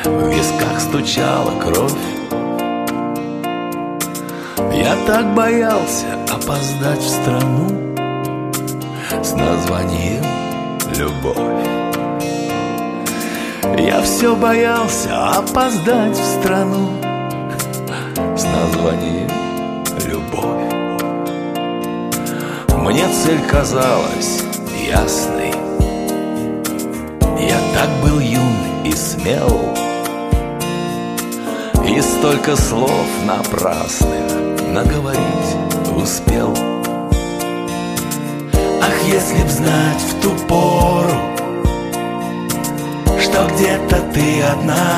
в висках стучала кровь. Я так боялся опоздать в страну с названием «Любовь». Я все боялся опоздать в страну с названием «Любовь». Мне цель казалась ясной. Я так был юн и смел, и столько слов напрасных наговорить успел. Ах, если б знать в ту пору, что где-то ты одна.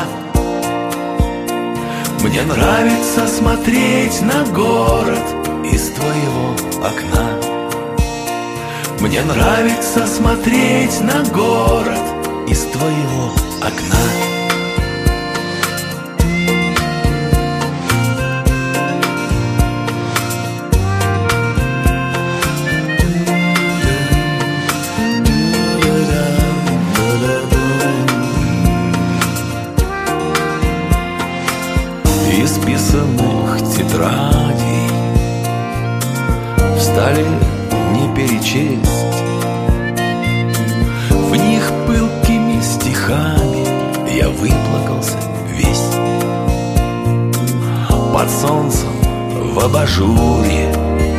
Мне нравится смотреть на город из твоего окна. Мне нравится смотреть на город из твоего окна. Исписанных тетрадей в столе не перечесть. В них пылкими стихами я выплакался весь. Под солнцем в абажуре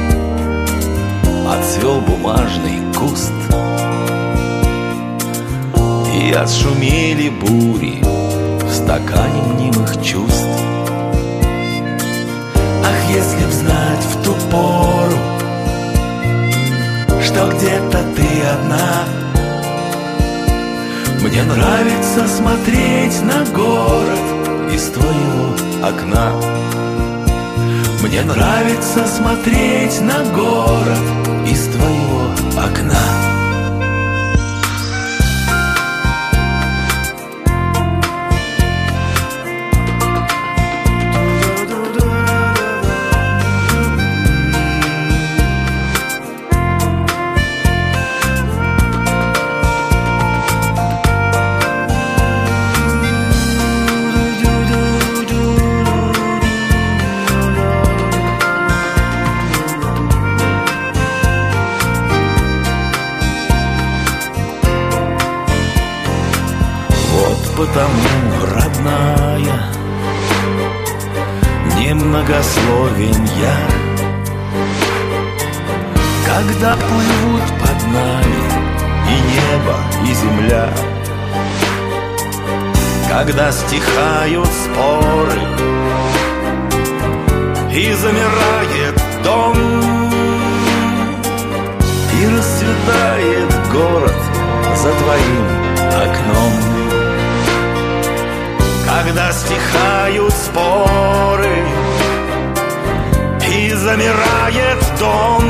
отцвел бумажный куст, и отшумели бури в стакане мнимых чувств. Ах, если б знать в ту пору, что где-то ты одна. Мне нравится смотреть на город из твоего окна. Мне нравится смотреть на город из твоего окна. Потому, родная, немногословен я, когда плывут под нами и небо, и земля, когда стихают споры и замирает дом, и расцветает город за твоим окном. Когда стихают споры и замирает дом,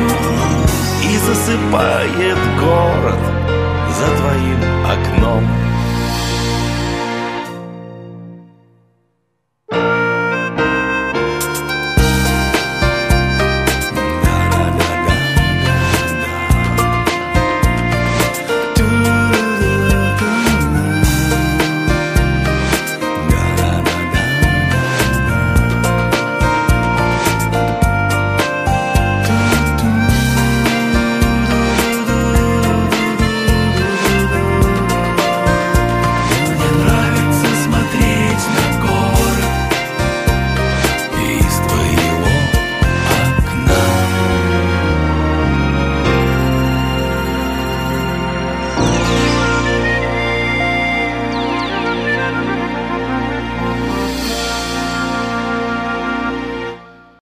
и засыпает город за твоим окном.